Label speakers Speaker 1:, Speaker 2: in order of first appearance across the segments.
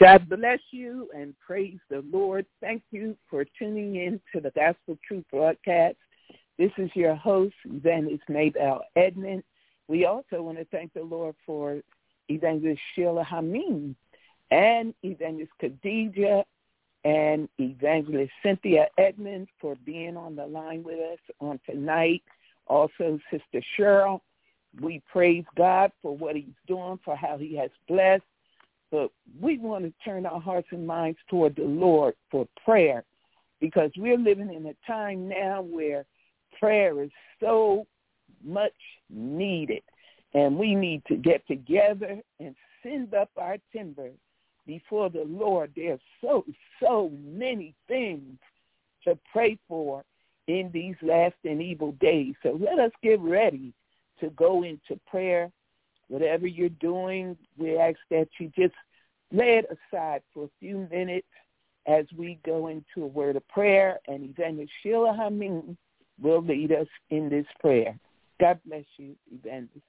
Speaker 1: God bless you and praise the Lord. Thank you for tuning in to the Gospel Truth broadcast. This is your host, Evangelist Maybelle Edmond. We also want to thank the Lord for Evangelist Sheila Hameen and Evangelist Khadijah and Evangelist Cynthia Edmonds for being on the line with us on tonight. Also, Sister Cheryl, we praise God for what he's doing, for how he has blessed. But we want to turn our hearts and minds toward the Lord for prayer, because we're living in a time now where prayer is so much needed. And we need to get together and send up our timber before the Lord. There's so many things to pray for in these last and evil days. So let us get ready to go into prayer. Whatever you're doing, we ask that you just lay it aside for a few minutes as we go into a word of prayer, and Evangelist Sheila Hameen will lead us in this prayer. God bless you, Evangelist.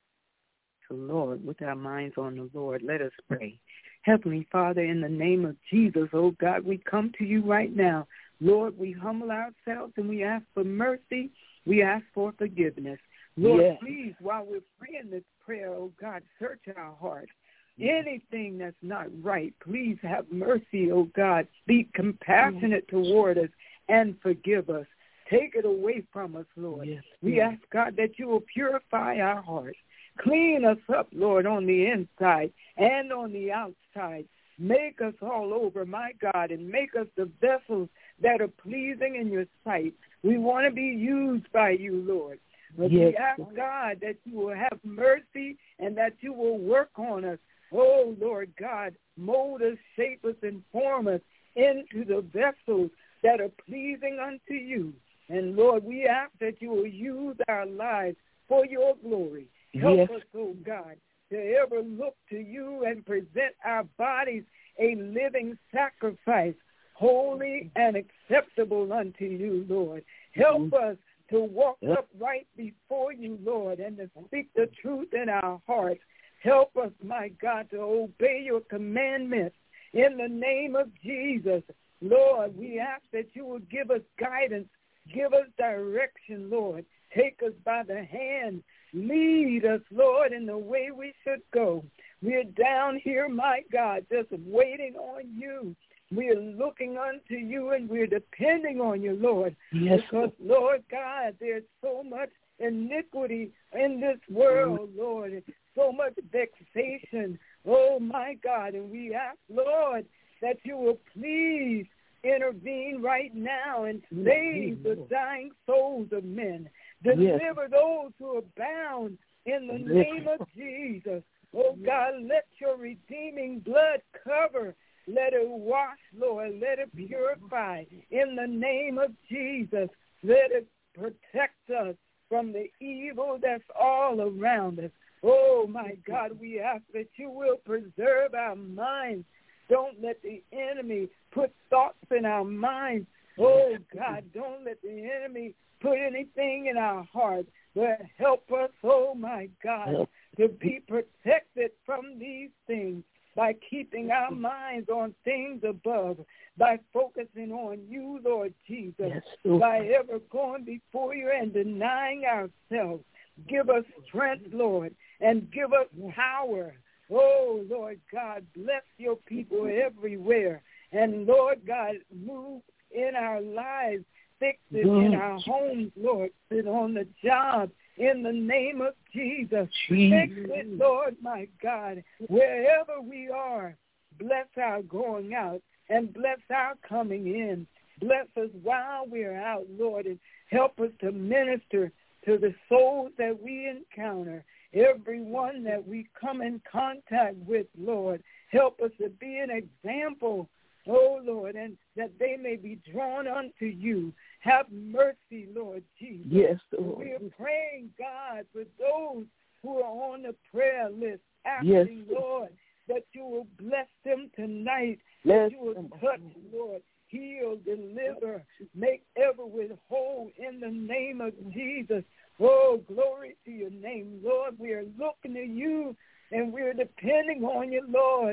Speaker 2: Lord, with our minds on the Lord, let us pray. Heavenly Father, in the name of Jesus, oh God, we come to you right now. Lord, we humble ourselves and we ask for mercy. We ask for forgiveness. Lord, Please, while we're praying this prayer, oh God, search our hearts. Anything that's not right, please have mercy, oh God. Be compassionate toward us and forgive us. Take it away from us, Lord. We ask, God, that you will purify our hearts. Clean us up, Lord, on the inside and on the outside. Make us all over, my God, and make us the vessels that are pleasing in your sight. We want to be used by you, Lord. But we ask, God, that you will have mercy and that you will work on us. Oh, Lord God, mold us, shape us, and form us into the vessels that are pleasing unto you. And, Lord, we ask that you will use our lives for your glory. Help us, oh God, to ever look to you and present our bodies a living sacrifice, holy and acceptable unto you, Lord. Help us to walk upright before you, Lord, and to speak the truth in our hearts. Help us, my God, to obey your commandments in the name of Jesus. Lord, we ask that you will give us guidance, give us direction, Lord. Take us by the hand. Lead us, Lord, in the way we should go. We're down here, my God, just waiting on you. We're looking unto you, and we're depending on you, Lord. Because, Lord God, there's so much iniquity in this world, Lord, and so much vexation. Oh, my God, and we ask, Lord, that you will please intervene right now and save the dying souls of men. Deliver those who are bound in the name of Jesus. Oh, God, let your redeeming blood cover. Let it wash, Lord. Let it purify in the name of Jesus. Let it protect us from the evil that's all around us. Oh, my God, we ask that you will preserve our minds. Don't let the enemy put thoughts in our minds. Oh, God, don't let the enemy put anything in our hearts, but help us, oh my God, to be protected from these things by keeping our minds on things above, by focusing on you, Lord Jesus, by ever going before you and denying ourselves. Give us strength, Lord, and give us power. Oh, Lord God, bless your people everywhere. And, Lord God, move in our lives. Fix it in our homes, Lord. Sit on the job in the name of Jesus. Fix it, Lord, my God. Wherever we are, bless our going out and bless our coming in. Bless us while we're out, Lord, and help us to minister to the souls that we encounter, everyone that we come in contact with, Lord. Help us to be an example, oh, Lord, and that they may be drawn unto you. Have mercy, Lord Jesus.
Speaker 1: Yes, Lord.
Speaker 2: We are praying, God, for those who are on the prayer list, asking, Lord, that you will bless them tonight, that you will touch, Lord, heal, deliver, make ever with whole in the name of Jesus. Oh, glory to your name, Lord. We are looking to you, and we're depending on you, Lord.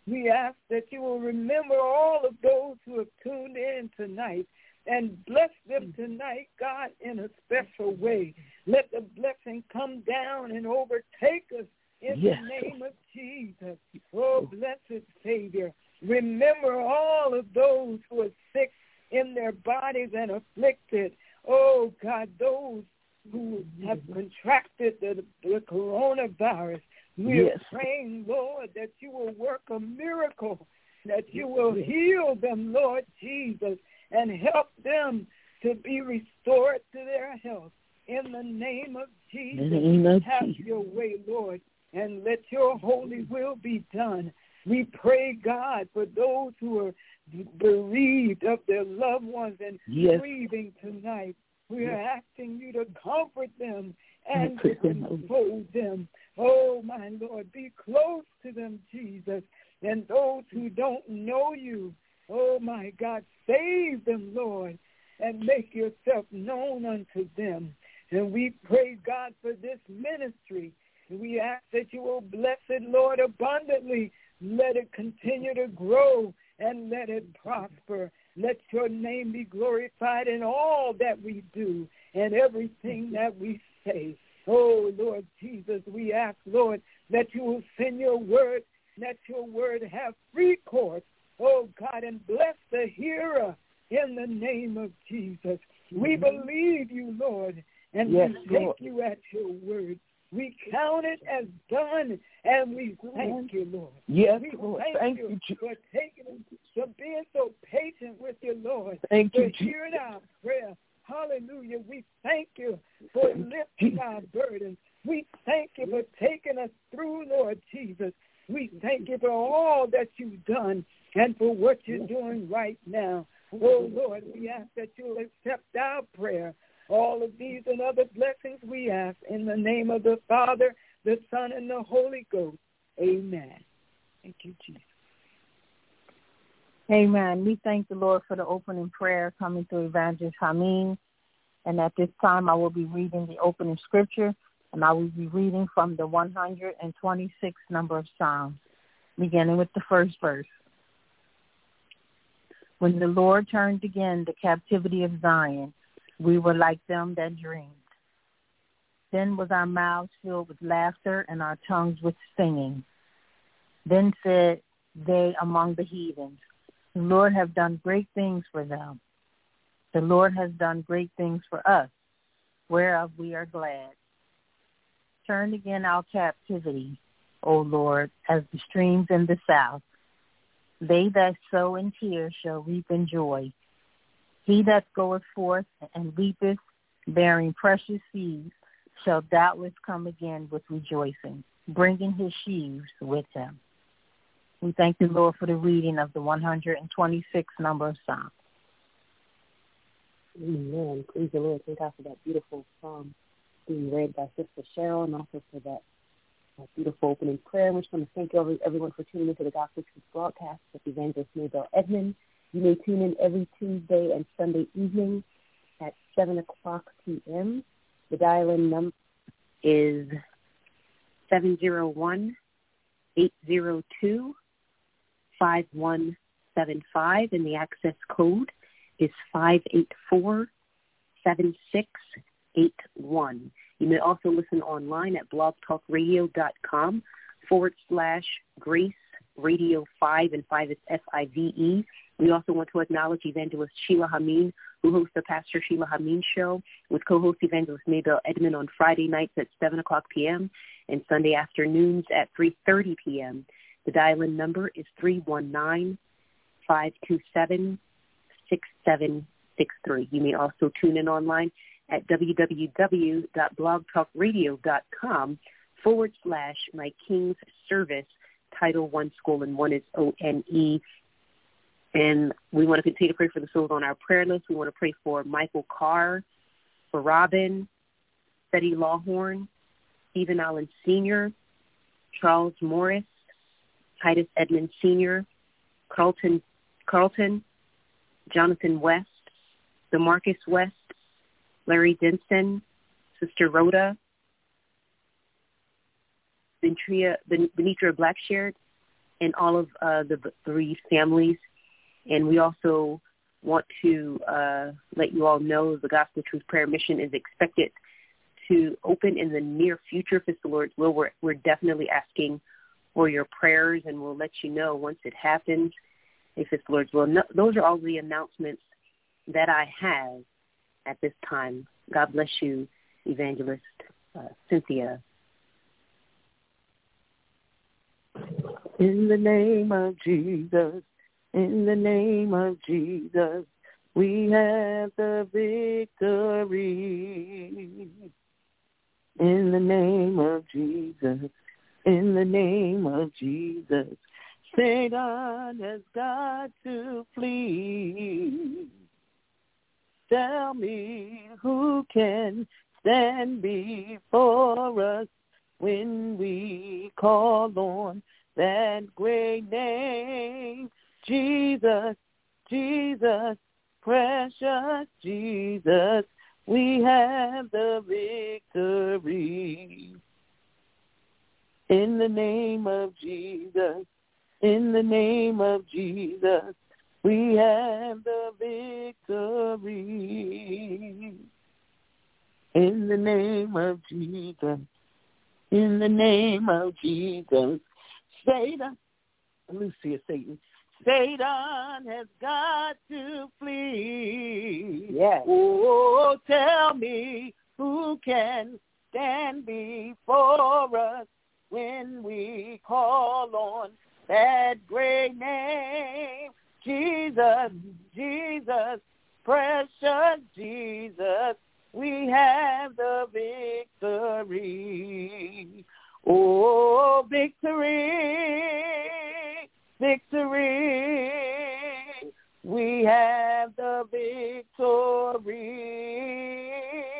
Speaker 2: We ask that you will remember all of those who have tuned in tonight and bless them tonight, God, in a special way. Let the blessing come down and overtake us in the name of Jesus. Oh, blessed Savior, remember all of those who are sick in their bodies and afflicted. Oh, God, those who have contracted the coronavirus. We are praying, Lord, that you will work a miracle, that you will heal them, Lord Jesus, and help them to be restored to their health. In the name of Jesus, have your way, Lord, and let your holy will be done. We pray, God, for those who are bereaved of their loved ones and grieving tonight. We are asking you to comfort them and to console them. Oh, my Lord, be close to them, Jesus. And those who don't know you, oh, my God, save them, Lord, and make yourself known unto them. And we pray, God, for this ministry. We ask that you will bless it, Lord, abundantly. Let it continue to grow and let it prosper. Let your name be glorified in all that we do and everything that we say. Oh, Lord Jesus, we ask, Lord, that you will send your word, let your word have free course. Oh, God, and bless the hearer in the name of Jesus. We believe you, Lord, and we take you at your word. We count it as done, and we thank you, Lord.
Speaker 1: Yes,
Speaker 2: we
Speaker 1: Lord.
Speaker 2: Thank you for taking, for being so patient with you, Lord.
Speaker 1: Thank you,
Speaker 2: for hearing our prayer. Hallelujah. We thank you for lifting our burdens. We thank you for taking us through, Lord Jesus. We thank you for all that you've done and for what you're doing right now. Oh, Lord, we ask that you'll accept our prayer. All of these and other blessings we ask in the name of the Father, the Son, and the Holy Ghost. Amen. Thank you, Jesus.
Speaker 3: Amen. We thank the Lord for the opening prayer coming through Evangelist Hameen. And at this time, I will be reading the opening scripture, and I will be reading from the 126th number of Psalms, beginning with the first verse. When the Lord turned again the captivity of Zion, we were like them that dreamed. Then was our mouths filled with laughter and our tongues with singing. Then said they among the heathens, the Lord have done great things for them. The Lord has done great things for us, whereof we are glad. Turn again our captivity, O Lord, as the streams in the south. They that sow in tears shall reap in joy. He that goeth forth and weepeth, bearing precious seeds, shall doubtless come again with rejoicing, bringing his sheaves with him. We thank the Lord for the reading of the 126th number of Psalms.
Speaker 4: Amen. Praise the Lord. Thank God for that beautiful psalm being read by Sister Cheryl, and also for that beautiful opening prayer. We just want to thank everyone for tuning into the Gospel Truth broadcast with Evangelist Maybelle Edmond. You may tune in every Tuesday and Sunday evening at 7 o'clock p.m. The dial-in number is 701-802-5175, and the access code is 584-7681. You may also listen online at blogtalkradio.com/Grace Radio 5, and 5 is FIVE. We also want to acknowledge Evangelist Sheila Hameen, who hosts the Pastor Sheila Hameen Show with co-host Evangelist Maybelle Edmond on Friday nights at 7 o'clock p.m. and Sunday afternoons at 3:30 p.m. The dial-in number is 319-527-6763. You may also tune in online at www.blogtalkradio.com/My King's Service, Title 1 School, and 1 is ONE. And we want to continue to pray for the souls on our prayer list. We want to pray for Michael Carr, for Robin, Betty Lawhorn, Stephen Allen Sr., Charles Morris, Titus Edmond Sr., Carlton, Jonathan West, DeMarcus West, Larry Denson, Sister Rhoda, Benitra Blackshear, and all of the bereaved families. And we also want to let you all know the Gospel Truth Prayer Mission is expected to open in the near future, if it's the Lord's will. We're definitely asking for your prayers, and we'll let you know once it happens, if it's the Lord's will. No, those are all the announcements that I have at this time. God bless you, Evangelist Cynthia.
Speaker 2: In the name of Jesus, in the name of Jesus, we have the victory. In the name of Jesus, in the name of Jesus, Satan has got to flee. Tell me who can stand before us when we call on that great name, Jesus, Jesus, precious Jesus, we have the victory. In the name of Jesus, in the name of Jesus, we have the victory. In the name of Jesus, in the name of Jesus, Satan, Lucia, Satan has got to flee.
Speaker 1: Yes.
Speaker 2: Oh, tell me who can stand before us when we call on that great name, Jesus, Jesus, precious Jesus, we have the victory. Oh, victory, victory, we have the victory.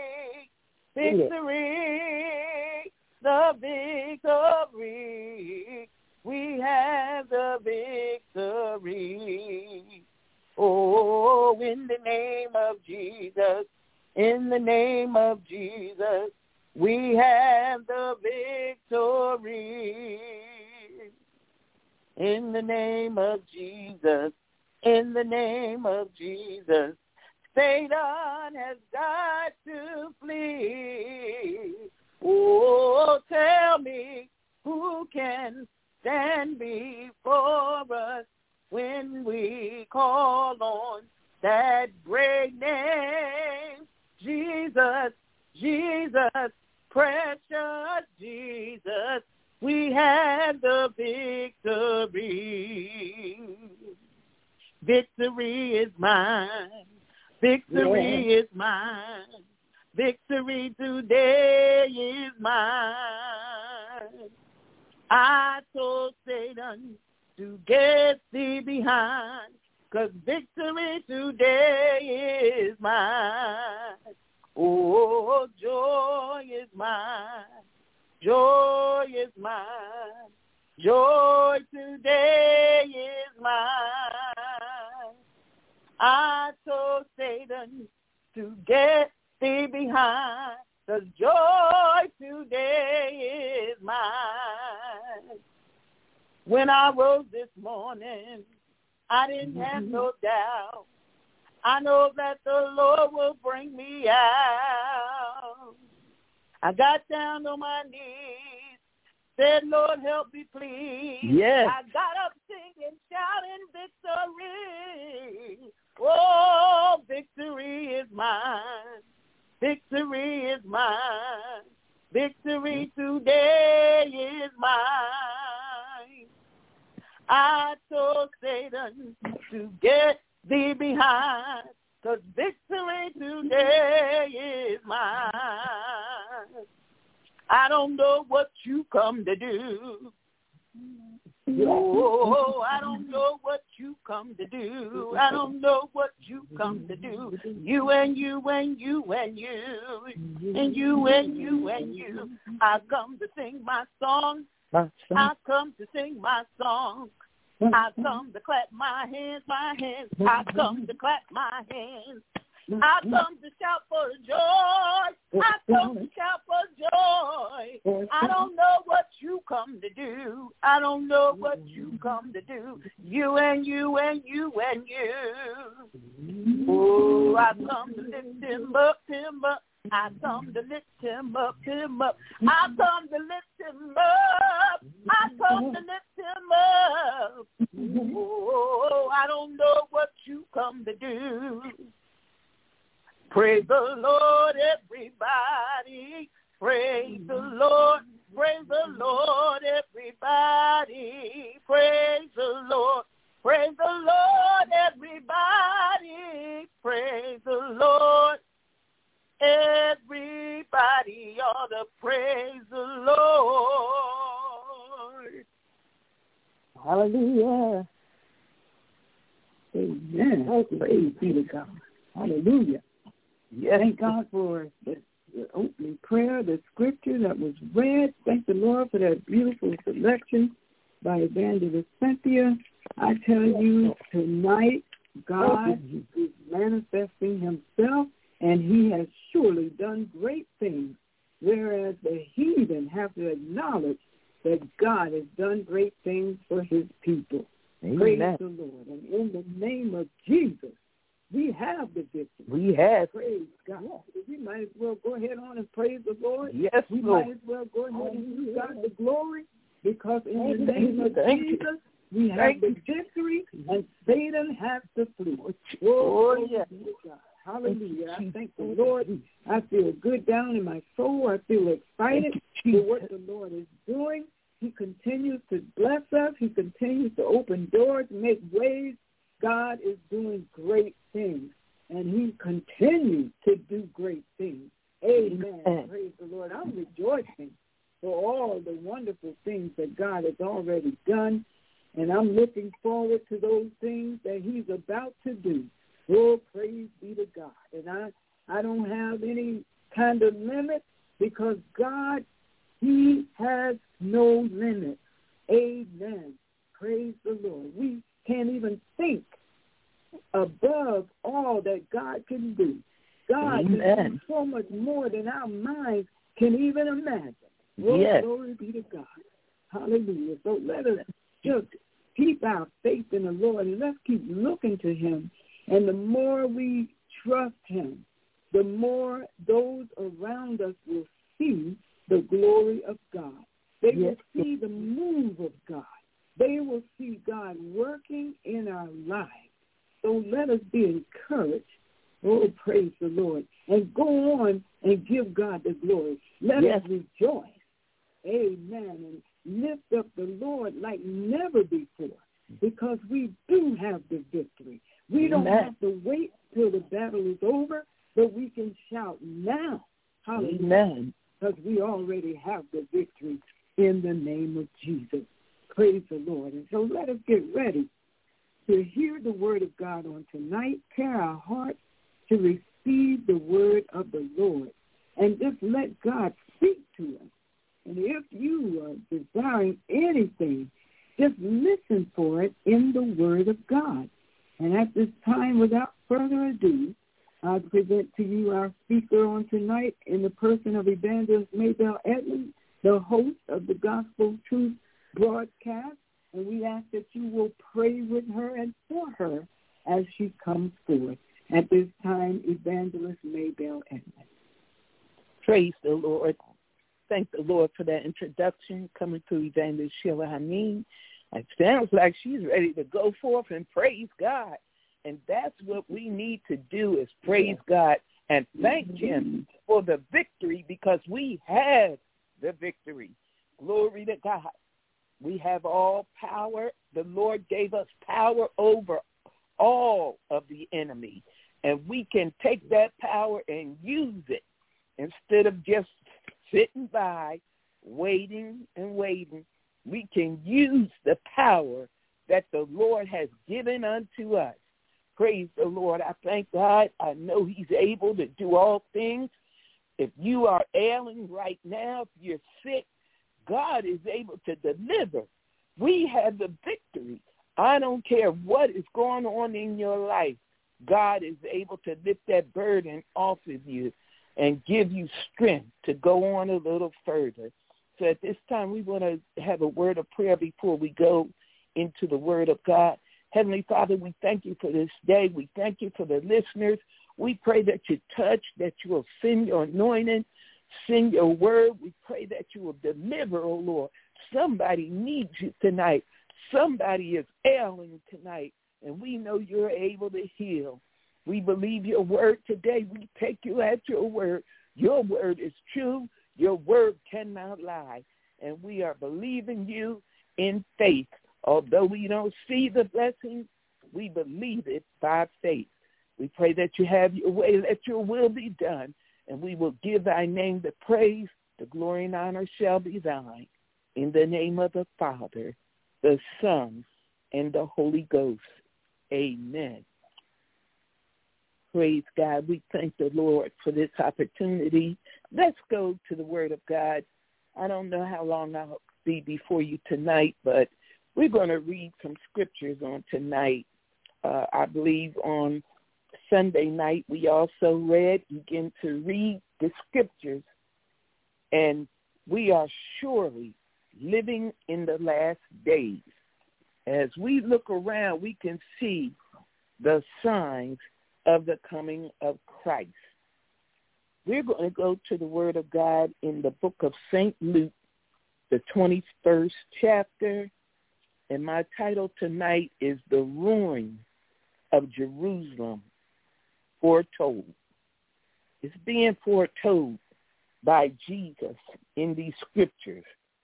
Speaker 2: Victory, the victory, we have the victory. Oh, in the name of Jesus, in the name of Jesus, we have the victory. In the name of Jesus, in the name of Jesus, Satan has got to flee. Oh, tell me who can stand before us when we call on that great name, Jesus, Jesus, precious Jesus, we have the victory. Victory is mine. Victory is mine. Victory today is mine. I told Satan to get thee behind, 'cause victory today is mine. Oh, joy is mine. Joy is mine. Joy today is mine. I told Satan to get thee behind, 'cause joy today is mine. When I rose this morning, I didn't have no doubt. I know that the Lord will bring me out. I got down on my knees, said, Lord, help me, please.
Speaker 1: Yes.
Speaker 2: I got up singing, shouting victory. Oh, victory is mine. Victory is mine. Victory today is mine. I told Satan to get thee behind, 'cause victory today is mine. I don't know what you come to do. Oh, I don't know what you come to do. I don't know what you come to do. You and you and you and you. And you and you and you. I come to sing my song. I come to sing my song. I come to clap my hands, my hands. I come to clap my hands.
Speaker 1: I come to shout for joy. I come to shout for joy. I don't know what you come to do. I don't know what you come to do. You and you and you and you. Oh, I come to lift him up, him up. I come to lift him up, him up. I come to lift him up. I come to lift him up. Oh, I don't know what you come to do. Praise the Lord, everybody. Praise the Lord. Praise the Lord, everybody. Praise the Lord. Praise the Lord, everybody. Praise the Lord. Everybody ought to praise the Lord.
Speaker 2: Hallelujah. Amen. Praise be to God. Hallelujah.
Speaker 1: Yes.
Speaker 2: Thank God for the opening prayer, the scripture that was read. Thank the Lord for that beautiful selection by Evangelist Cynthia. I tell you, tonight, God is manifesting himself, and he has surely done great things, whereas the heathen have to acknowledge that God has done great things for his people. Amen. Praise the Lord. And in the name of Jesus, we have the victory.
Speaker 1: We have.
Speaker 2: Praise God. We might as well go ahead on and praise the Lord.
Speaker 1: Yes,
Speaker 2: we
Speaker 1: Lord.
Speaker 2: might as well go ahead and give God the glory, because in the name of Jesus, we have the victory, and Satan has to flee.
Speaker 1: Oh, yes.
Speaker 2: Hallelujah. I thank the Lord. I feel good down in my soul. I feel excited for what the Lord is doing. He continues to bless us. He continues to open doors, make ways. God is doing great things, and he continues to do great things. Amen. Praise the Lord. I'm rejoicing for all the wonderful things that God has already done, and I'm looking forward to those things that he's about to do. Oh, praise be to God. And I don't have any kind of limit, because God, he has no limit. Amen. Praise the Lord. We can't even think above all that God can do. God can do so much more than our minds can even imagine.
Speaker 1: Yes.
Speaker 2: Glory be to God. Hallelujah. So let us just keep our faith in the Lord, and let's keep looking to him. And the more we trust him, the more those around us will see the glory of God. They will see the move of God. They will see God working in our lives. So let us be encouraged. Oh, praise the Lord. And go on and give God the glory. Let us rejoice. Amen. And lift up the Lord like never before, because we do have the victory. We don't have to wait till the battle is over, but we can shout now. Hallelujah.
Speaker 1: Amen.
Speaker 2: Because we already have the victory in the name of Jesus. Praise the Lord. And so let us get ready to hear the word of God on tonight. Prepare our hearts to receive the word of the Lord, and just let God speak to us. And if you are desiring anything, just listen for it in the word of God. And at this time, without further ado, I present to you our speaker on tonight in the person of Evangelist Maybelle Edmonds, the host of the Gospel Truth broadcast. And we ask that you will pray with her and for her as she comes forth. At this time, Evangelist Maybelle Edmonds.
Speaker 1: Praise the Lord. Thank the Lord for that introduction coming to Evangelist Sheila Hameen. It sounds like she's ready to go forth and praise God. And that's what we need to do, is praise God and thank him for the victory, because we have the victory. Glory to God. We have all power. The Lord gave us power over all of the enemy. And we can take that power and use it instead of just sitting by, waiting and waiting. We can use the power that the Lord has given unto us. Praise the Lord. I thank God. I know he's able to do all things. If you are ailing right now, if you're sick, God is able to deliver. We have the victory. I don't care what is going on in your life. God is able to lift that burden off of you and give you strength to go on a little further. So at this time, we want to have a word of prayer before we go into the word of God. Heavenly Father, we thank you for this day. We thank you for the listeners. We pray that you touch, that you will send your anointing, send your word. We pray that you will deliver, oh Lord. Somebody needs you tonight. Somebody is ailing tonight, and we know you're able to heal. We believe your word today. We take you at your word. Your word is true. Your word cannot lie. And we are believing you in faith. Although we don't see the blessing, we believe it by faith. We pray that you have your way, let your will be done, and we will give thy name the praise. The glory and honor shall be thine. In the name of the Father, the Son, and the Holy Ghost. Amen. Praise God. We thank the Lord for this opportunity. Let's go to the Word of God. I don't know how long I'll be before you tonight, but we're going to read some scriptures on tonight. I believe on Sunday night we also began to read the scriptures, and we are surely living in the last days. As we look around, we can see the signs of the coming of Christ. We're going to go to the Word of God in the book of St. Luke, the 21st chapter, and my title tonight is The Ruin of Jerusalem, Foretold. It's being foretold by Jesus in these scriptures.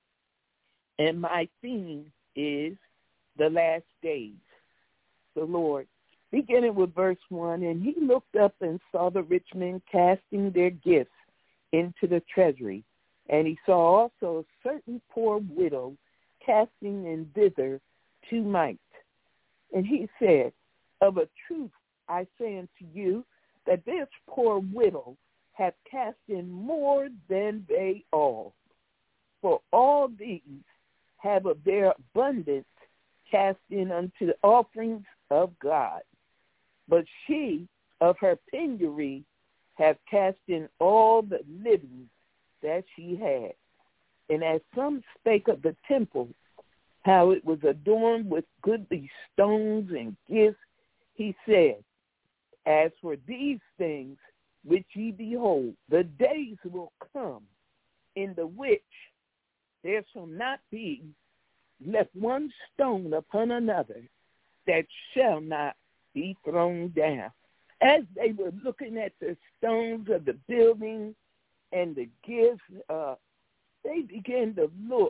Speaker 1: And my theme is the last days. The Lord, beginning with verse 1, and he looked up and saw the rich men casting their gifts into the treasury. And he saw also a certain poor widow casting in thither 2 mites. And he said, of a truth I say unto you, that this poor widow hath cast in more than they all. For all these have of their abundance cast in unto the offerings of God. But she of her penury hath cast in all the living that she had. And as some spake of the temple, how it was adorned with goodly stones and gifts, he said, as for these things which ye behold, the days will come in the which there shall not be left one stone upon another that shall not be thrown down. As they were looking at the stones of the building and the gifts, they began to look,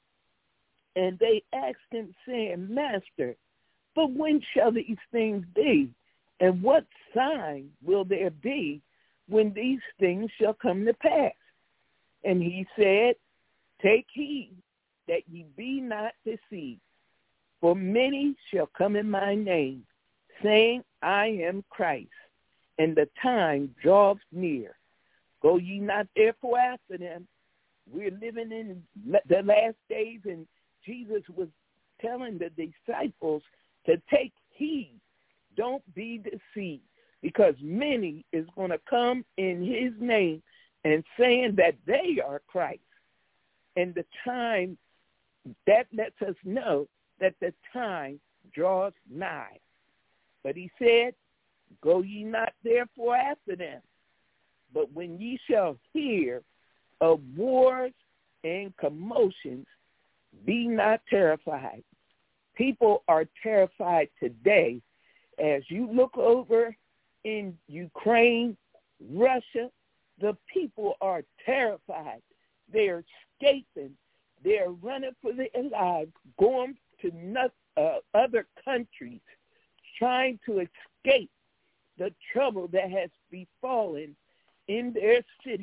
Speaker 1: and they asked him, saying, Master, but when shall these things be? And what sign will there be when these things shall come to pass? And he said, take heed that ye be not deceived. For many shall come in my name, saying, I am Christ, and the time draweth near. Go ye not therefore after them. We're living in the last days, and Jesus was telling the disciples to take heed. Don't be deceived, because many is going to come in his name and saying that they are Christ. And the time, that lets us know that the time draws nigh. But he said, go ye not therefore after them. But when ye shall hear of wars and commotions, be not terrified. People are terrified today. As you look over in Ukraine, Russia, the people are terrified. They're escaping. They're running for their lives, going to other countries, trying to escape the trouble that has befallen in their cities.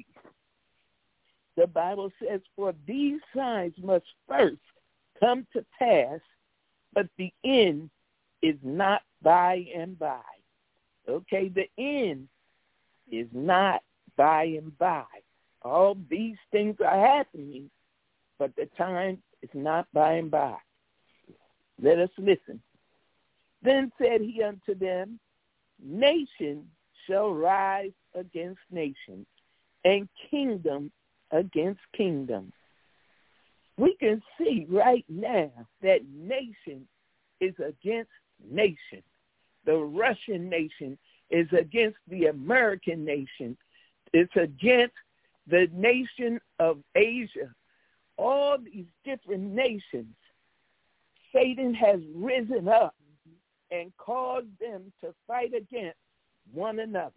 Speaker 1: The Bible says, for these signs must first come to pass, but the end is not by and by. Okay, the end is not by and by. All these things are happening, but the time is not by and by. Let us listen. Then said he unto them, nation shall rise against nation, and kingdom against kingdom. We can see right now that nation is against nation. The Russian nation is against the American nation. It's against the nation of Asia. All these different nations, Satan has risen up and caused them to fight against one another.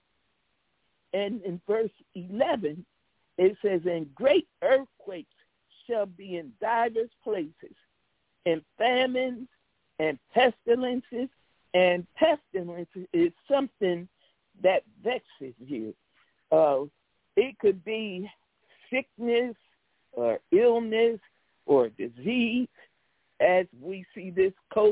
Speaker 1: And in verse 11, it says, and great earthquakes shall be in divers places, and famines and pestilences. And pestilence is something that vexes you. It could be sickness or illness or disease, as we see this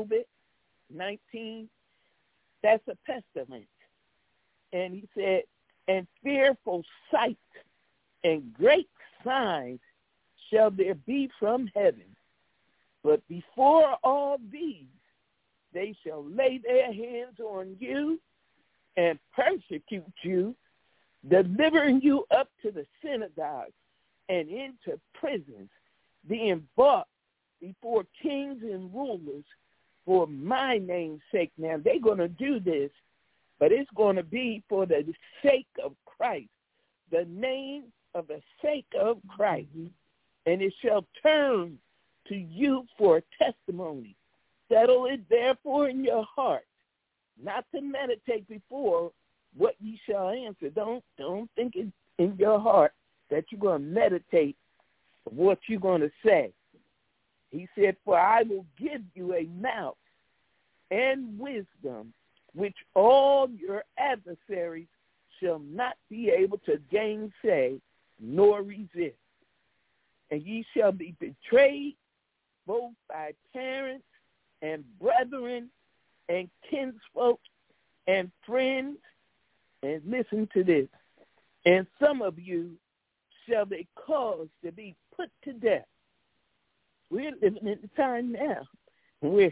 Speaker 1: COVID-19. That's a pestilence. And he said, and fearful sight and great signs shall there be from heaven. But before all these, they shall lay their hands on you and persecute you, delivering you up to the synagogues and into prisons, being brought before kings and rulers for my name's sake. Now, they're going to do this, but it's going to be for the sake of Christ, the name of the sake of Christ. And it shall turn to you for a testimony. Settle it therefore in your heart, not to meditate before what ye shall answer. Don't think in your heart that you're going to meditate what you're going to say. He said, for I will give you a mouth and wisdom, which all your adversaries shall not be able to gainsay nor resist. And ye shall be betrayed both by parents and brethren and kinsfolk and friends. And listen to this. And some of you shall they cause to be put to death. We're living in the time now where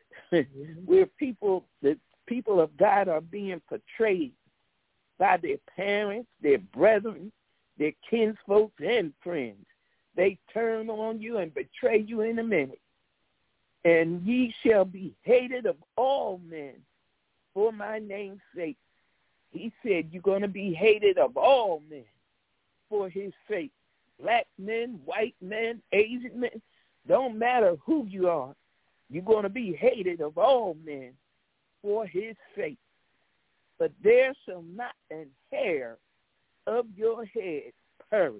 Speaker 1: the people of God are being portrayed by their parents, their brethren, their kinsfolk, and friends. They turn on you and betray you in a minute. And ye shall be hated of all men for my name's sake. He said you're going to be hated of all men for his sake. Black men, white men, Asian men, don't matter who you are. You're going to be hated of all men for his sake. But there shall not an hair of your head perish.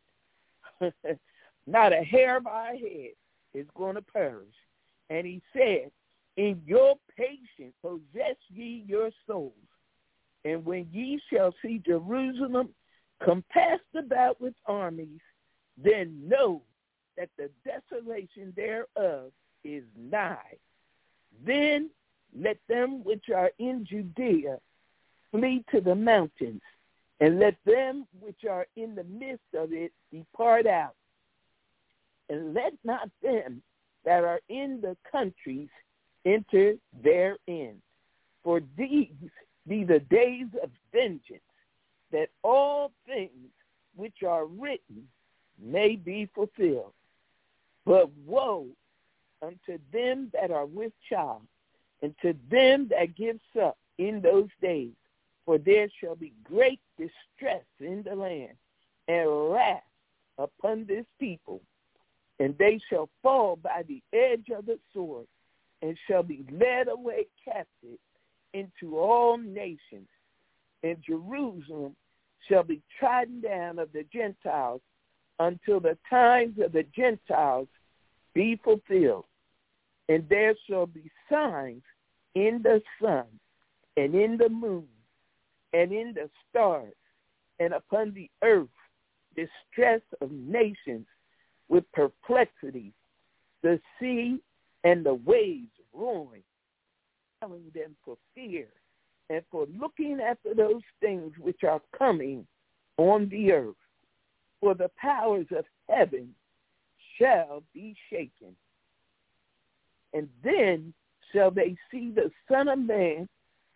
Speaker 1: Not a hair of our head is going to perish. And he said, in your patience possess ye your souls. And when ye shall see Jerusalem compassed about with armies, then know that the desolation thereof is nigh. Then let them which are in Judea flee to the mountains, and let them which are in the midst of it depart out. And let not them that are in the countries enter therein. For these be the days of vengeance, that all things which are written may be fulfilled. But woe unto them that are with child, and to them that give suck in those days, for there shall be great distress in the land, and wrath upon this people. And they shall fall by the edge of the sword, and shall be led away captive into all nations. And Jerusalem shall be trodden down of the Gentiles until the times of the Gentiles be fulfilled. And there shall be signs in the sun, and in the moon, and in the stars, and upon the earth distress of nations with perplexity, the sea and the waves roaring, telling them for fear and for looking after those things which are coming on the earth. For the powers of heaven shall be shaken. And then shall they see the Son of Man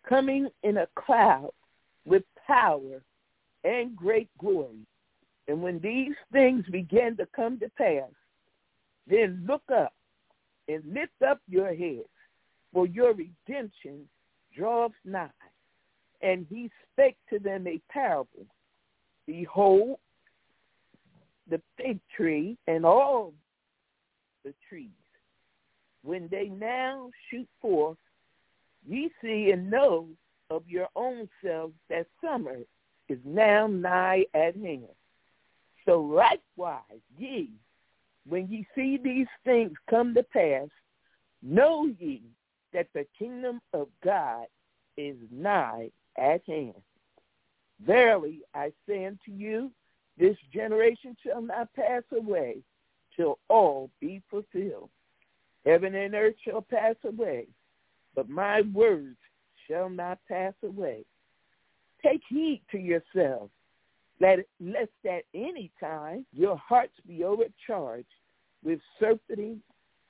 Speaker 1: coming in a cloud with power and great glory. And when these things begin to come to pass, then look up and lift up your heads, for your redemption draweth nigh. And he spake to them a parable. Behold, the fig tree and all the trees, when they now shoot forth, ye see and know of your own selves that summer is now nigh at hand. So likewise ye, when ye see these things come to pass, know ye that the kingdom of God is nigh at hand. Verily I say unto you, this generation shall not pass away till all be fulfilled. Heaven and earth shall pass away, but my words shall not pass away. Take heed to yourselves, lest at any time your hearts be overcharged with surfeiting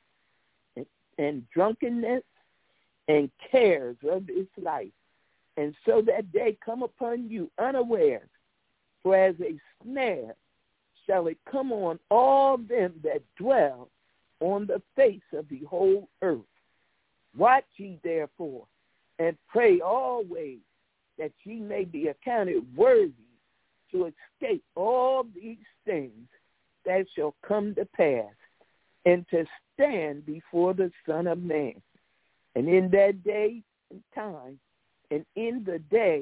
Speaker 1: and drunkenness and cares of this life, and so that day come upon you unawares. For as a snare shall it come on all them that dwell on the face of the whole earth. Watch ye therefore, and pray always, that ye may be accounted worthy to escape all these things that shall come to pass, and to stand before the Son of Man. And in that day and time, and in the day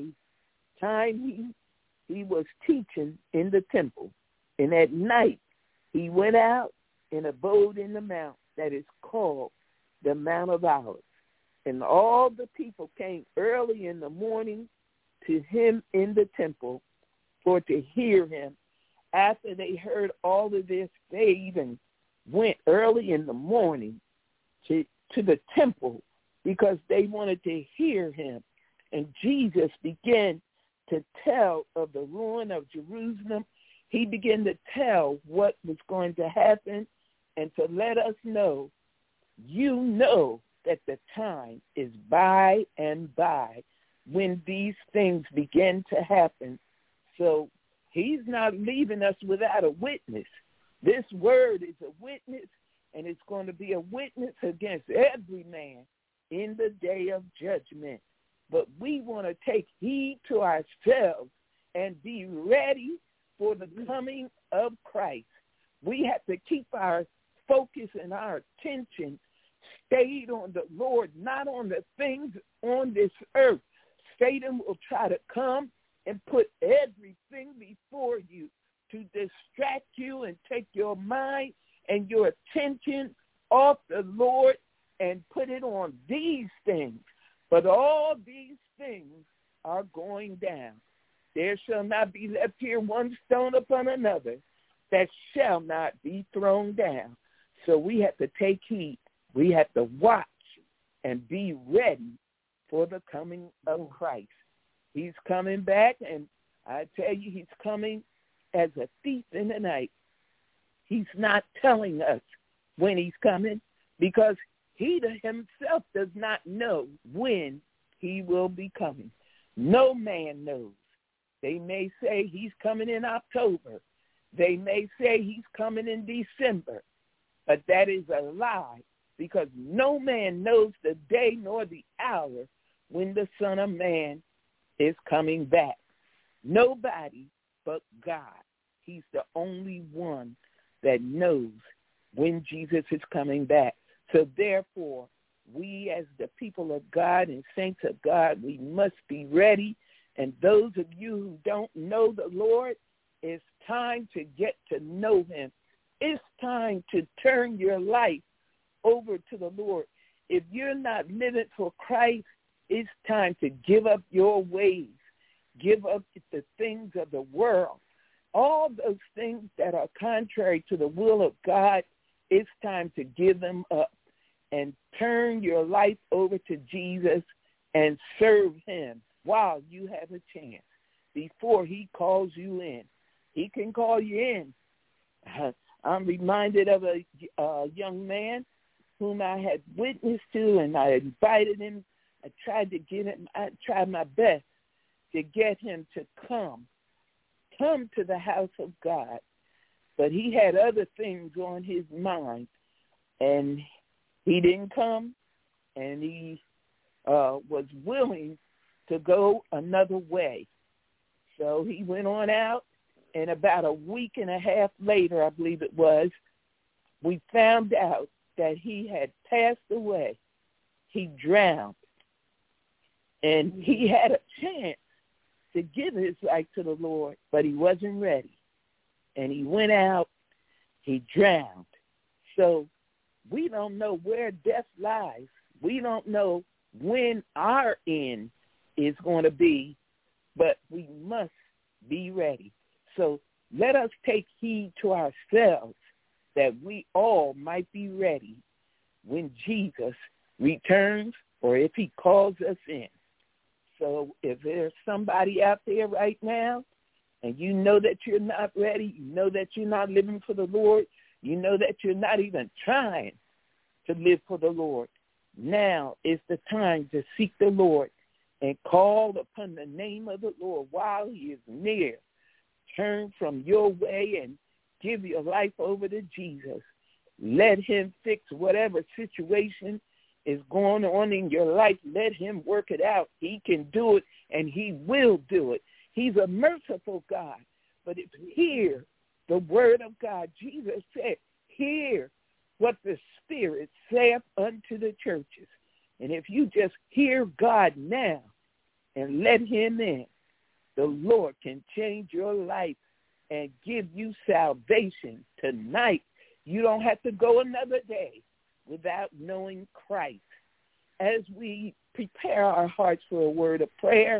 Speaker 1: time he was teaching in the temple, and at night he went out and abode in the mount that is called the Mount of Olives. And all the people came early in the morning to him in the temple for to hear him. After they heard all of this, they even went early in the morning to the temple because they wanted to hear him. And Jesus began to tell of the ruin of Jerusalem. He began to tell what was going to happen and to let us know, you know that the time is by and by when these things begin to happen. So he's not leaving us without a witness. This word is a witness, and it's going to be a witness against every man in the day of judgment. But we want to take heed to ourselves and be ready for the coming of Christ. We have to keep our focus and our attention stayed on the Lord, not on the things on this earth. Satan will try to come and put everything before you to distract you and take your mind and your attention off the Lord and put it on these things. But all these things are going down. There shall not be left here one stone upon another that shall not be thrown down. So we have to take heed. We have to watch and be ready for the coming of Christ. He's coming back, and I tell you, he's coming as a thief in the night. He's not telling us when he's coming because he himself does not know when he will be coming. No man knows. They may say he's coming in October. They may say he's coming in December. But that is a lie because no man knows the day nor the hour when the Son of Man is coming back. Nobody but God. He's the only one that knows when Jesus is coming back. So therefore, we as the people of God and saints of God, we must be ready. And those of you who don't know the Lord, it's time to get to know him. It's time to turn your life over to the Lord. If you're not living for Christ, it's time to give up your ways. Give up the things of the world. All those things that are contrary to the will of God, it's time to give them up and turn your life over to Jesus and serve him while you have a chance before he calls you in. He can call you in. I'm reminded of a young man whom I had witnessed to, and I invited him I tried to get him. I tried my best to get him to come to the house of God. But he had other things on his mind, and he didn't come, and he was willing to go another way. So he went on out, and about a week and a half later, I believe it was, we found out that he had passed away. He drowned. And he had a chance to give his life to the Lord, but he wasn't ready. And he went out, he drowned. So we don't know where death lies. We don't know when our end is going to be, but we must be ready. So let us take heed to ourselves that we all might be ready when Jesus returns or if he calls us in. So if there's somebody out there right now and you know that you're not ready, you know that you're not living for the Lord, you know that you're not even trying to live for the Lord, now is the time to seek the Lord and call upon the name of the Lord while he is near. Turn from your way and give your life over to Jesus. Let him fix whatever situation is going on in your life. Let him work it out. He can do it, and he will do it. He's a merciful God. But if you hear the word of God, Jesus said, hear what the Spirit saith unto the churches. And if you just hear God now and let him in, the Lord can change your life and give you salvation tonight. You don't have to go another day without knowing Christ. As we prepare our hearts for a word of prayer,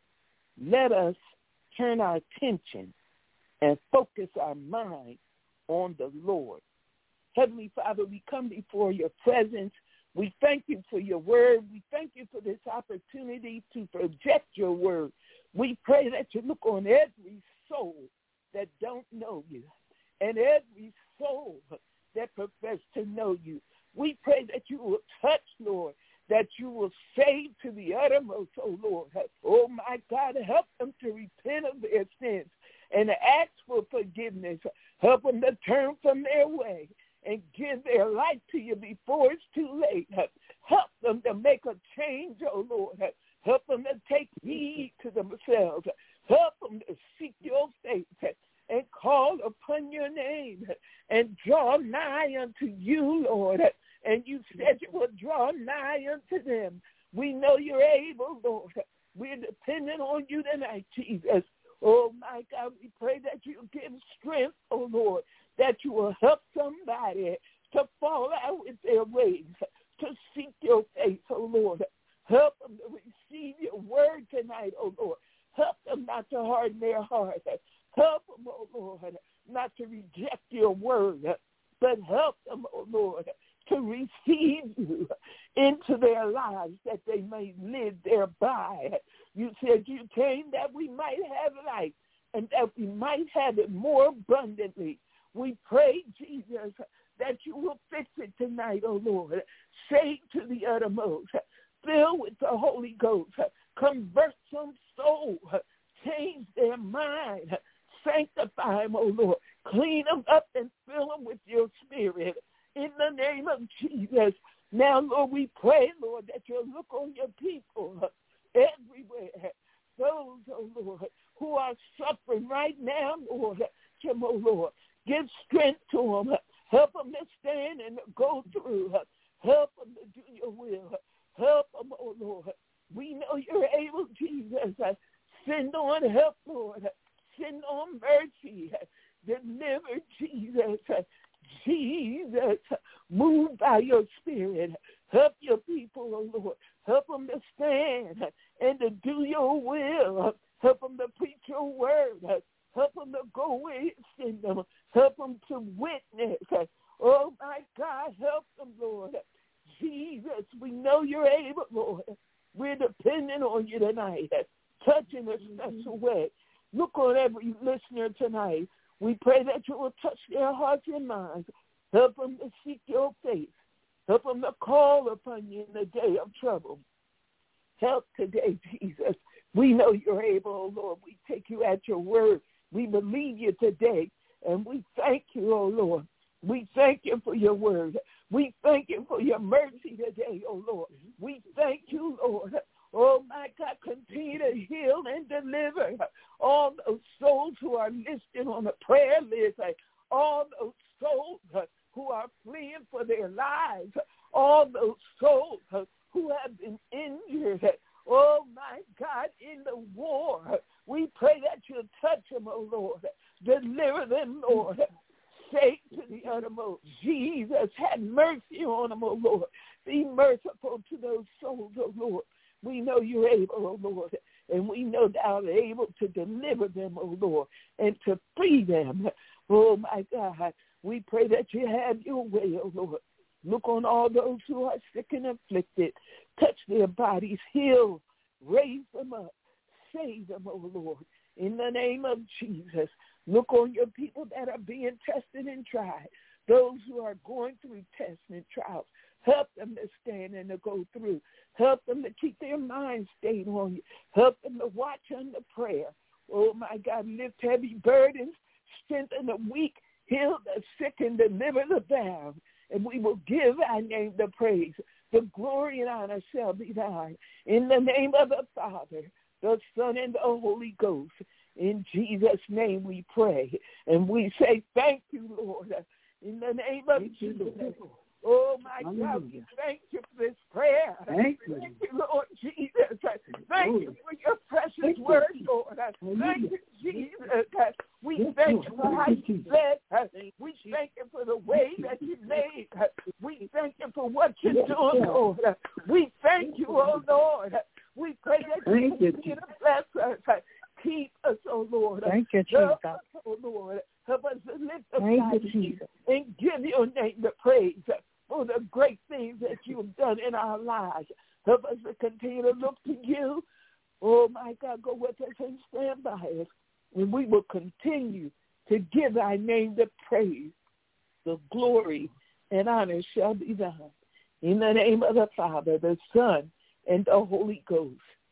Speaker 1: let us turn our attention and focus our mind on the Lord. Heavenly Father, we come before your presence. We thank you for your word. We thank you for this opportunity to project your word. We pray that you look on every soul that don't know you and every soul that profess to know you. We pray that you will touch, Lord, that you will save to the uttermost, oh Lord. Oh, my God, help them to repent of their sins and ask for forgiveness. Help them to turn from their way and give their life to you before it's too late. Help them to make a change, oh Lord. Help them to take heed to themselves. Help them to seek your face and call upon your name and draw nigh unto you, Lord. And you said you would draw nigh unto them. We know you're able, Lord. We're dependent on you tonight, Jesus. Oh, my God, we pray that you give strength, oh, Lord, that you will help somebody to fall out with their ways, to seek your face, oh, Lord. Help them to receive your word tonight, oh, Lord. Help them not to harden their heart. Help them, oh, Lord, not to reject your word, but help them, oh, Lord, to receive you into their lives that they may live thereby. You said you came that we might have life and that we might have it more abundantly. We pray, Jesus, that you will fix it tonight, oh Lord. Save to the uttermost. Fill with the Holy Ghost. Convert some soul. Change their mind. Sanctify them, oh Lord. Clean them up and fill them with your spirit. In the name of Jesus. Now, Lord, we pray, Lord, that you'll look on your people everywhere. Those, oh Lord, who are suffering right now, Lord, oh Lord, give strength to them. Help them to stand and go through. Help them to do your will. Help them, oh Lord. We know you're able, Jesus. Send on help, Lord. Send on mercy. Deliver, Jesus. Jesus, move by your spirit. Help your people, oh Lord. Help them to stand and to do your will. Help them to preach your word. Help them to go where you send them. Help them to witness. Oh, my God, help them, Lord. Jesus, we know you're able, Lord. We're depending on you tonight. Touch in a special way. Look on every listener tonight. We pray that you will touch their hearts and minds. Help them to seek your face. Help them to call upon you in the day of trouble. Help today, Jesus. We know you're able, oh Lord. We take you at your word. We believe you today, and we thank you, oh Lord. We thank you for your word. We thank you for your mercy today, oh Lord. We thank you, Lord. Oh, my God, continue to heal and deliver all those souls who are listed on the prayer list, all those souls who are fleeing for their lives, all those souls who have been injured. Oh, my God, in the war, we pray that you'll touch them, oh Lord. Deliver them, Lord. Save to the uttermost. Jesus, have mercy on them, oh Lord. Be merciful to those souls, oh Lord. We know you're able, oh Lord, and we know thou art able to deliver them, oh Lord, and to free them. Oh, my God, we pray that you have your way, oh Lord. Look on all those who are sick and afflicted. Touch their bodies, heal, raise them up, save them, oh Lord, in the name of Jesus. Look on your people that are being tested and tried, those who are going through tests and trials. Help them to stand and to go through. Help them to keep their minds stayed on you. Help them to watch under prayer. Oh, my God, lift heavy burdens, strengthen the weak, heal the sick, and deliver the bound. And we will give thy name the praise. The glory and honor shall be thine. In the name of the Father, the Son, and the Holy Ghost. In Jesus' name we pray. And we say thank you, Lord. In the name of Jesus. Oh, my God, we thank you for this prayer. Thank you, Lord Jesus. Thank you for your precious word, Lord. Thank you, Jesus. We thank you for how you said. We thank you for the way that you made. We thank you for what you're doing, Lord. We thank you, oh Lord. We pray that you continue to bless us. Keep us, oh Lord.
Speaker 3: Thank you, Jesus.
Speaker 1: Help us, oh Lord. Help us to lift up and give your name the praise for the great things that you have done in our lives. Help us to continue to look to you. Oh, my God, go with us and stand by us. And we will continue to give thy name the praise, the glory, and honor shall be done. In the name of the Father, the Son, and the Holy Ghost.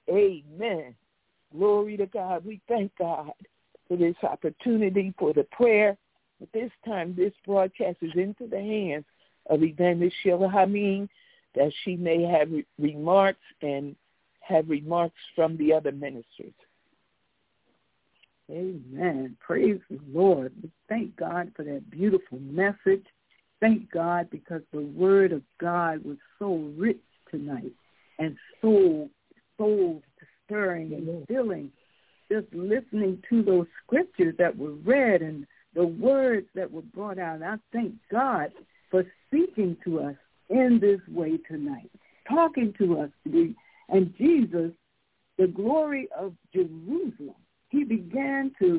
Speaker 1: Amen. Glory to God. We thank God for this opportunity for the prayer. At this time, this broadcast is into the hands of Evangelist Sheila Hameen, that she may have remarks and have remarks from the other ministers.
Speaker 2: Amen. Praise the Lord. We thank God for that beautiful message. Thank God because the word of God was so rich tonight and so soul-stirring and filling. Just listening to those scriptures that were read and the words that were brought out. I thank God for speaking to us in this way tonight, talking to us. And Jesus, the glory of Jerusalem, he began to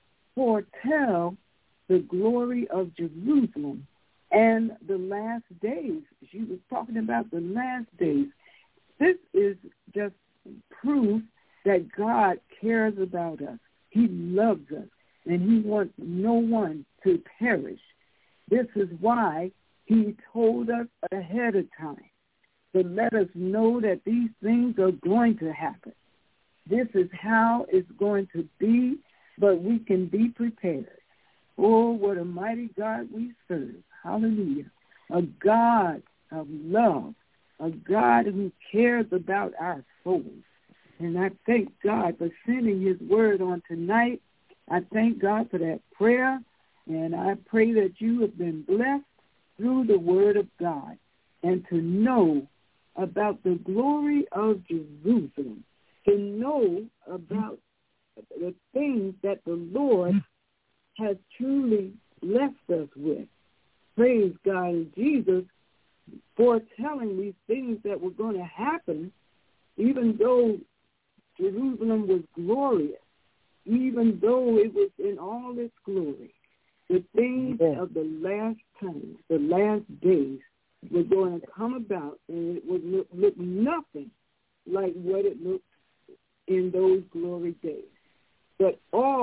Speaker 2: foretell the glory of Jerusalem and the last days. She was talking about the last days. This is just proof that God cares about us. He loves us, and he wants no one to perish. This is why he told us ahead of time to let us know that these things are going to happen. This is how it's going to be, but we can be prepared. Oh, what a mighty God we serve. Hallelujah. A God of love, a God who cares about our souls. And I thank God for sending his word on tonight. I thank God for that prayer, and I pray that you have been blessed through the word of God and to know about the glory of Jerusalem, to know about the things that the Lord has truly blessed us with. Praise God. And Jesus foretelling these things that were going to happen, even though Jerusalem was glorious, even though it was in all its glory. The things of the last times, the last days, were going to come about, and it would look nothing like what it looked in those glory days. But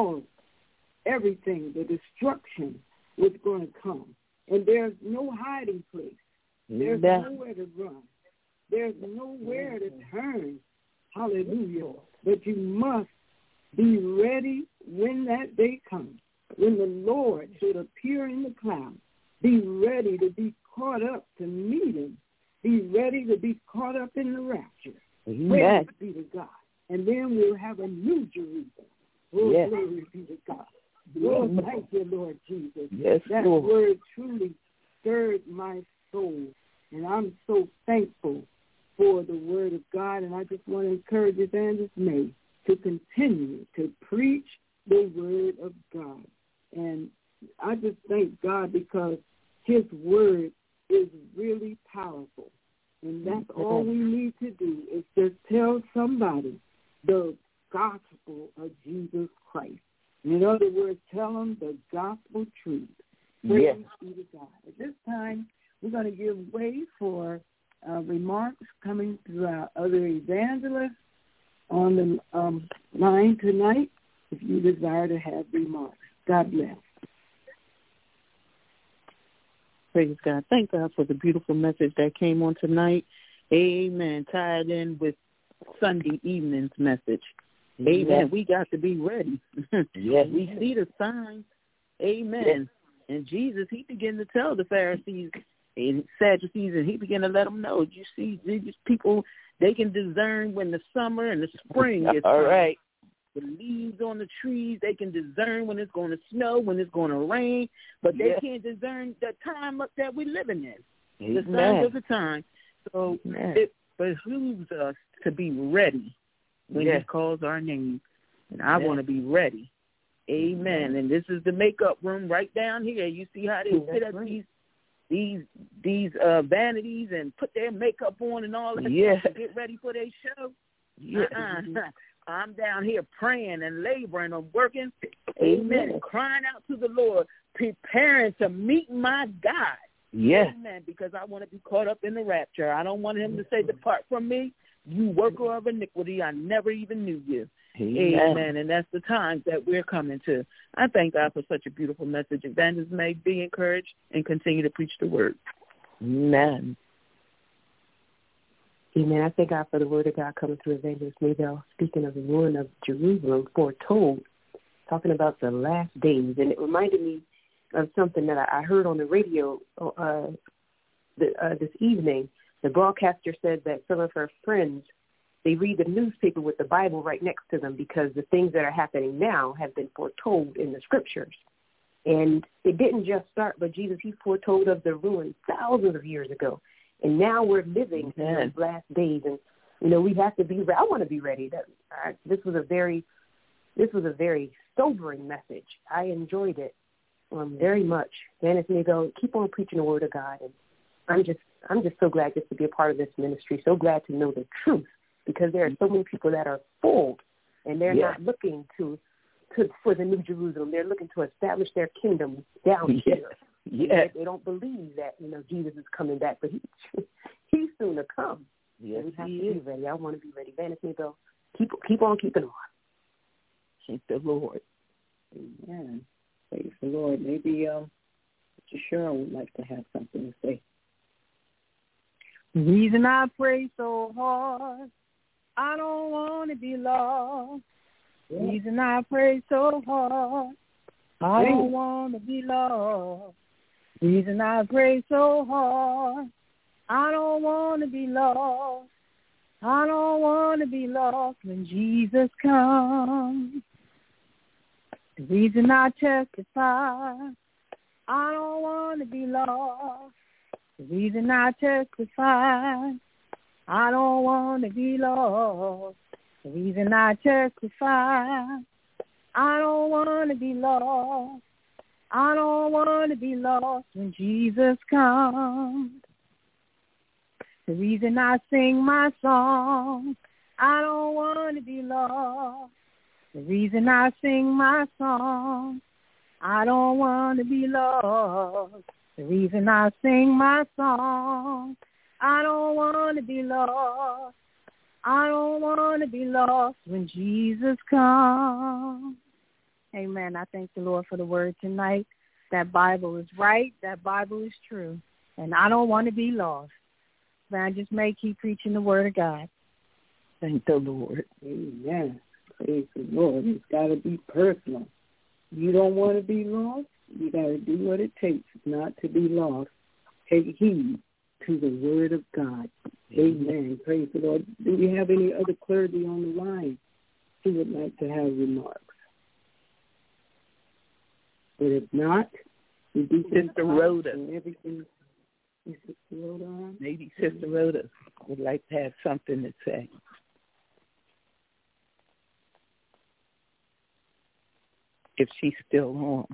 Speaker 2: everything, the destruction was going to come. And there's no hiding place. There's nowhere to run. There's nowhere to turn. Hallelujah. But you must be ready when that day comes, when the Lord should appear in the clouds. Be ready to be caught up to meet him. Be ready to be caught up in the rapture. Praise be to God. And then we'll have a new Jerusalem. Oh, yes. Glory be to God. Oh, thank you, Lord Jesus.
Speaker 1: Yes,
Speaker 2: that
Speaker 1: Lord.
Speaker 2: Word truly stirred my soul. And I'm so thankful for the Word of God. And I just want to encourage Evangelist May to continue to preach the Word of God. And I just thank God because his Word is really powerful. And that's all we need to do is just tell somebody the gospel of Jesus Christ. In other words, tell them the gospel truth. Praise be to God. At this time, we're going to give way for remarks coming through our other evangelists on the line tonight if you desire to have remarks. God bless.
Speaker 5: Praise God. Thank God for the beautiful message that came on tonight. Amen. Tied in with Sunday evening's message. Amen. Yes. We got to be ready.
Speaker 1: Yes.
Speaker 5: We see the signs. Amen. Yes. And Jesus, he began to tell the Pharisees and Sadducees, and he began to let them know, you see, these people, they can discern when the summer and the spring is
Speaker 1: all right.
Speaker 5: The leaves on the trees, they can discern when it's going to snow, when it's going to rain, but they can't discern the time that we're living in, the signs of the time. So it behooves us to be ready when he calls our name. And I want to be ready. Amen. And this is the makeup room right down here. You see how they sit up these vanities and put their makeup on and all that stuff to get ready for their show. I'm down here praying and laboring and working, amen, crying out to the Lord, preparing to meet my God.
Speaker 1: Yes.
Speaker 5: Amen, because I want to be caught up in the rapture. I don't want him to say, depart from me, you worker of iniquity. I never even knew you. Amen. And that's the times that we're coming to. I thank God for such a beautiful message. Evangelist May, be encouraged and continue to preach the word.
Speaker 1: Amen.
Speaker 4: Amen. I thank God for the word of God coming through Evangelist Maybell, speaking of the ruin of Jerusalem, foretold, talking about the last days. And it reminded me of something that I heard on the radio this evening. The broadcaster said that some of her friends, they read the newspaper with the Bible right next to them because the things that are happening now have been foretold in the scriptures. And it didn't just start, but Jesus, he foretold of the ruin thousands of years ago. And now we're living in those last days. And, you know, we have to be ready. I want to be ready. This was a very sobering message. I enjoyed it very much. Dennis Nego, keep on preaching the word of God. And I'm just so glad just to be a part of this ministry, so glad to know the truth, because there are so many people that are fooled, and they're not looking for the New Jerusalem. They're looking to establish their kingdom down here.
Speaker 1: Yes.
Speaker 4: They don't believe that, you know, Jesus is coming back, but he's soon to come.
Speaker 1: Yes,
Speaker 4: we have to be ready. I want to be ready. Vanessa Nego, keep on keeping on.
Speaker 1: Thank the Lord.
Speaker 2: Amen. Praise the Lord. Maybe Sister Cheryl would like to have something to say.
Speaker 3: The reason I pray so hard, I don't want to be lost. The reason I pray so hard, I don't want to be lost. The reason I pray so hard, I don't want to be lost. I don't want to be lost when Jesus comes. The reason I testify, I don't want to be lost. The reason I testify, I don't want to be lost. The reason I testify, I don't want to be lost. I don't want to be lost when Jesus comes. The reason I sing my song, I don't want to be lost. The reason I sing my song, I don't want to be lost. The reason I sing my song, I don't want to be lost. I don't want to be lost when Jesus comes. Amen. I thank the Lord for the word tonight. That Bible is right. That Bible is true. And I don't want to be lost. Evangelist May, keep preaching the word of God.
Speaker 1: Thank the Lord.
Speaker 2: Amen. Praise the Lord. It's got to be personal. You don't want to be lost, you got to do what it takes not to be lost. Take heed to the word of God. Amen. Praise the Lord. Do we have any other clergy on the line who would like to have remarks? But if not, we do
Speaker 1: Sister Rhoda.
Speaker 2: Everything. Is Sister Rhoda on?
Speaker 1: Maybe Sister Rhoda would like to have something to say. If she's still on.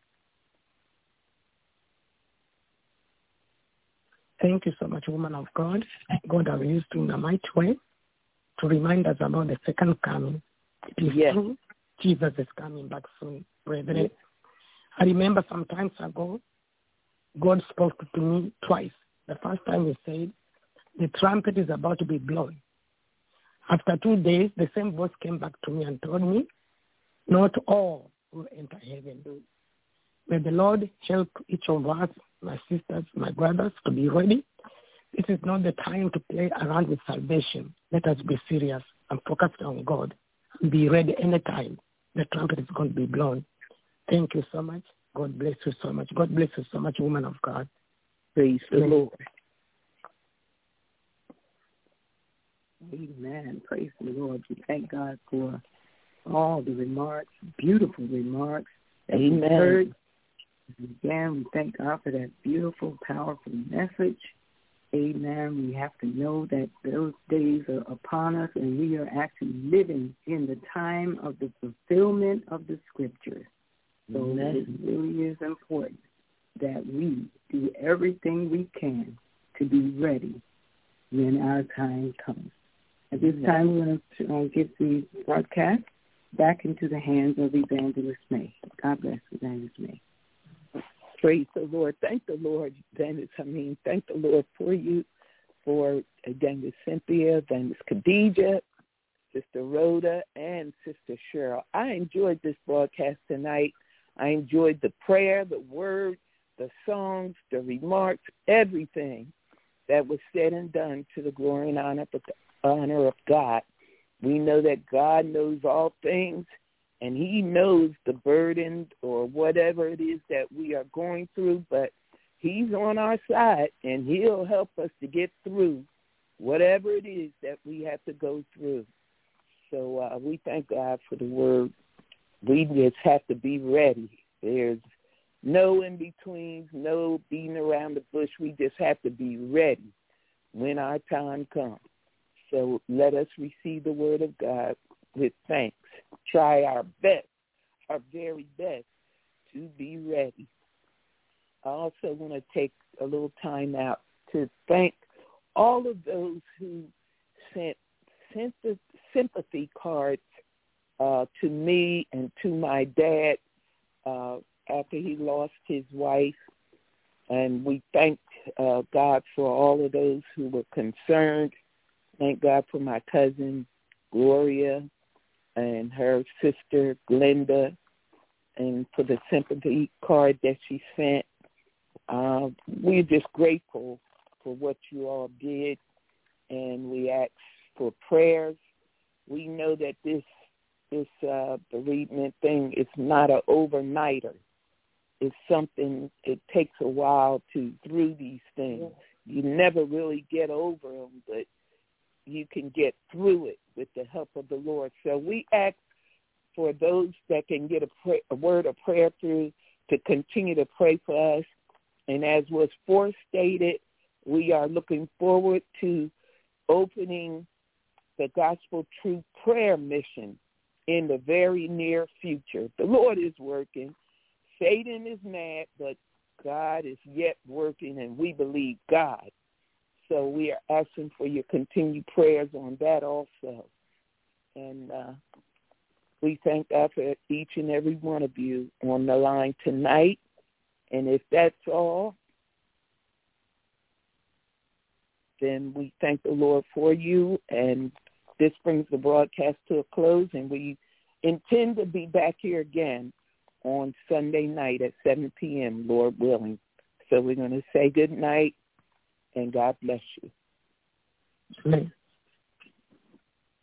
Speaker 6: Thank you so much, woman of God. God has used you in a mighty way to remind us about the second coming. It is true. Jesus is coming back soon, brethren. Yes. I remember some times ago, God spoke to me twice. The first time he said, the trumpet is about to be blown. After 2 days, the same voice came back to me and told me, not all will enter heaven. May the Lord help each of us, my sisters, my brothers, to be ready. This is not the time to play around with salvation. Let us be serious and focused on God. Be ready anytime the trumpet is going to be blown. Thank you so much. God bless you so much. God bless you so much, woman of God.
Speaker 1: Praise the Lord.
Speaker 2: Amen. Praise the Lord. We thank God for all the remarks, beautiful remarks that we heard. Again, we thank God for that beautiful, powerful message. Amen. We have to know that those days are upon us, and we are actually living in the time of the fulfillment of the Scriptures. So it really is important that we do everything we can to be ready when our time comes. At this time, we're going to give the broadcast back into the hands of Evangelist May. God bless Evangelist May.
Speaker 1: Praise the Lord. Thank the Lord, Evangelist. Thank the Lord for you, for Evangelist Cynthia, Evangelist Khadijah, Sister Rhoda, and Sister Cheryl. I enjoyed this broadcast tonight. I enjoyed the prayer, the word, the songs, the remarks, everything that was said and done to the glory and honor of God. We know that God knows all things, and he knows the burden or whatever it is that we are going through, but he's on our side, and he'll help us to get through whatever it is that we have to go through. So we thank God for the word. We just have to be ready. There's no in-betweens, no beating around the bush. We just have to be ready when our time comes. So let us receive the word of God with thanks. Try our best, our very best, to be ready. I also want to take a little time out to thank all of those who sent the sympathy cards to me and to my dad after he lost his wife. And we thank God for all of those who were concerned. Thank God for my cousin, Gloria, and her sister, Glenda, and for the sympathy card that she sent. We're just grateful for what you all did, and we ask for prayers. We know that this bereavement thing is not an overnighter. It's something, it takes a while through these things. You never really get over them, but you can get through it with the help of the Lord. So we ask for those that can get a word of prayer through to continue to pray for us. And as was forestated, we are looking forward to opening the Gospel Truth Prayer Mission in the very near future. The Lord is working. Satan is mad, but God is yet working, and we believe God. So we are asking for your continued prayers on that also. And we thank God for each and every one of you on the line tonight. And if that's all, then we thank the Lord for you. And this brings the broadcast to a close, and we intend to be back here again on Sunday night at 7 p.m., Lord willing. So we're going to say good night, and God bless you.
Speaker 6: Amen.